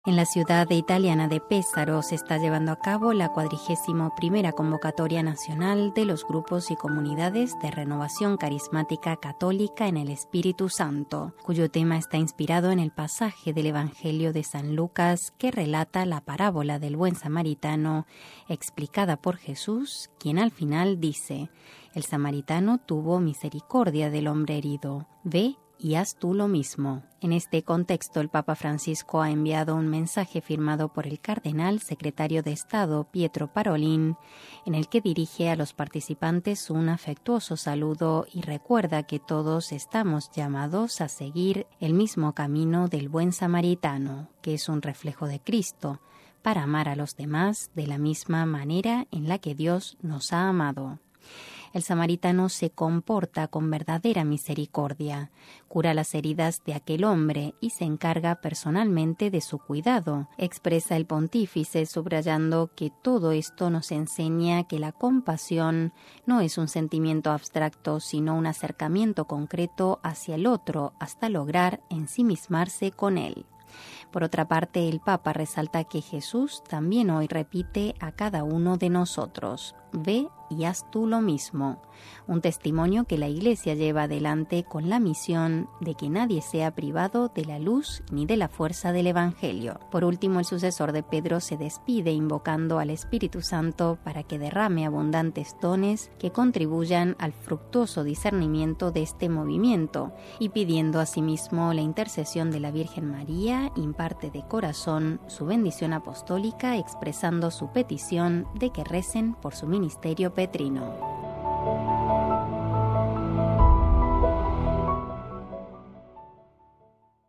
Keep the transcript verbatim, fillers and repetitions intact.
En la ciudad italiana de Pesaro se está llevando a cabo la cuadragésima primera convocatoria nacional de los grupos y comunidades de renovación carismática católica en el Espíritu Santo, cuyo tema está inspirado en el pasaje del Evangelio de San Lucas que relata la parábola del buen samaritano explicada por Jesús, quien al final dice: «El samaritano tuvo misericordia del hombre herido. Ve y haz tú lo mismo». En este contexto, el Papa Francisco ha enviado un mensaje firmado por el cardenal secretario de Estado Pietro Parolin, en el que dirige a los participantes un afectuoso saludo y recuerda que todos estamos llamados a seguir el mismo camino del buen samaritano, que es un reflejo de Cristo, para amar a los demás de la misma manera en la que Dios nos ha amado. El samaritano se comporta con verdadera misericordia, cura las heridas de aquel hombre y se encarga personalmente de su cuidado, expresa el pontífice, subrayando que todo esto nos enseña que la compasión no es un sentimiento abstracto, sino un acercamiento concreto hacia el otro hasta lograr ensimismarse con él. Por otra parte, el Papa resalta que Jesús también hoy repite a cada uno de nosotros: «Ve y haz tú lo mismo», un testimonio que la Iglesia lleva adelante con la misión de que nadie sea privado de la luz ni de la fuerza del Evangelio. Por último, el sucesor de Pedro se despide invocando al Espíritu Santo para que derrame abundantes dones que contribuyan al fructuoso discernimiento de este movimiento y pidiendo asimismo la intercesión de la Virgen María, imparte de corazón su bendición apostólica expresando su petición de que recen por su ministerio petrino.